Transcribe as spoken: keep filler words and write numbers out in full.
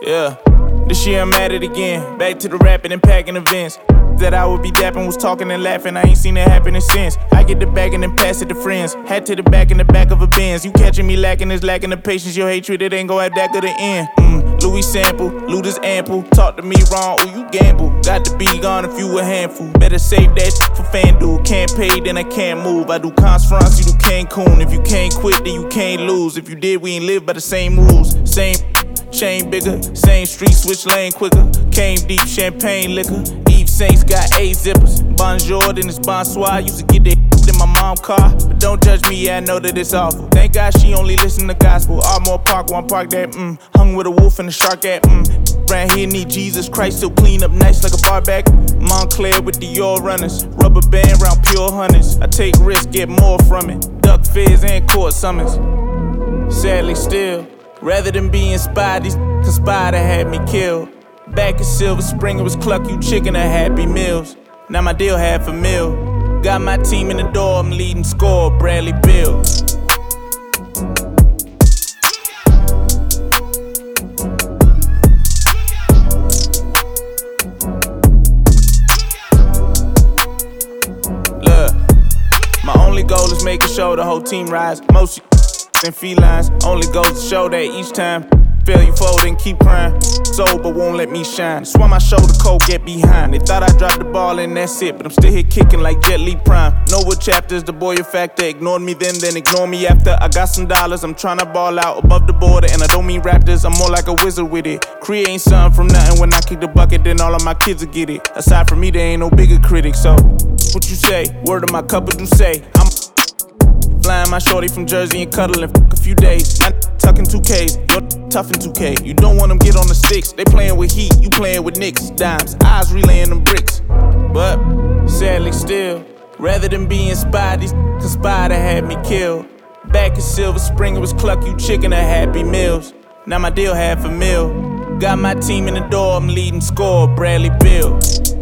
Yeah, this year I'm at it again. Back to the rapping and packing events. That I would be dapping, was talking and laughing. I ain't seen it happening since. I get the bag and then pass it to friends. Hat to the back in the back of a Benz. You catching me lacking is lacking the patience. Your hatred, it ain't gon' have that good an end. Mm, Louis sample, loot is ample. Talk to me wrong, ooh, you gamble. Got to be gone if you a handful. Better save that shit for FanDuel. Can't pay, then I can't move. I do cons France, you do Cancun. If you can't quit, then you can't lose. If you did, we ain't live by the same rules. Same chain bigger, same street, switch lane quicker. Came deep, champagne liquor. Eve Saints got eight zippers. Bonjour, then it's bonsoir. Used to get that in my mom's car, but don't judge me, yeah, I know that it's awful. Thank God she only listen to gospel. Armor Park, one park that, mm. Hung with a wolf and a shark at, mm. Round here need Jesus Christ, still clean up nice like a bar back. Montclair with the Dior runners. Rubber band round pure hunters. I take risks, get more from it. Duck fizz and court summons. Sadly still, rather than be inspired, these conspired to have me killed. Back in Silver Spring, it was cluck you chicken or Happy Meals. Now my deal half a mil. Got my team in the door, I'm leading score, Bradley Beal. Look, my only goal is making sure the whole team rise. Most and felines only goes to show that each time fail you fold and keep crying. Sober won't let me shine. That's why my shoulder cold get behind. They thought I dropped the ball and that's it, but I'm still here kicking like Jet Li Prime. Know what chapters, the boy a factor. Ignored me then, then ignore me after. I got some dollars, I'm tryna ball out above the border. And I don't mean Raptors, I'm more like a wizard with it. Creating something from nothing. When I kick the bucket, then all of my kids will get it. Aside from me, there ain't no bigger critic. So, what you say? Word of my couple do say. I'm flying my shorty from Jersey and cuddling for a few days. My tucking two Ks, you're tough in two K. You don't want them get on the sticks. They playing with heat, you playing with Knicks. Dimes, eyes relaying them bricks. But sadly still, rather than be inspired, these conspired to have me killed. Back in Silver Spring, it was cluck you chicken or Happy Meals. Now my deal half a mil. Got my team in the door, I'm leading score, Bradley Beal.